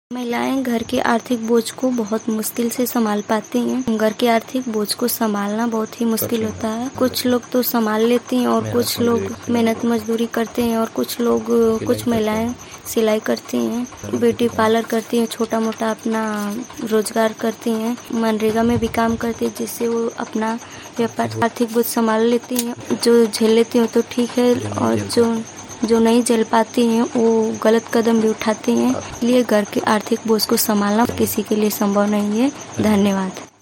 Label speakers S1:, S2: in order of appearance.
S1: महिलाएं घर के आर्थिक बोझ को बहुत मुश्किल से संभाल पाती हैं। घर के आर्थिक बोझ को संभालना बहुत ही मुश्किल होता है। कुछ लोग तो संभाल लेती हैं और कुछ लोग मेहनत मजदूरी करते हैं और कुछ महिलाएं सिलाई करती हैं, ब्यूटी पार्लर करती हैं, छोटा मोटा अपना रोजगार करती हैं, मनरेगा में भी काम करती हैं, जिससे वो अपना व्यापार आर्थिक बोझ संभाल लेती हैं। जो झेल लेती हैं तो ठीक है, और जो नहीं झेल पाती हैं वो गलत कदम भी उठाती हैं। इसलिए घर के आर्थिक बोझ को संभालना किसी के लिए संभव नहीं है। धन्यवाद।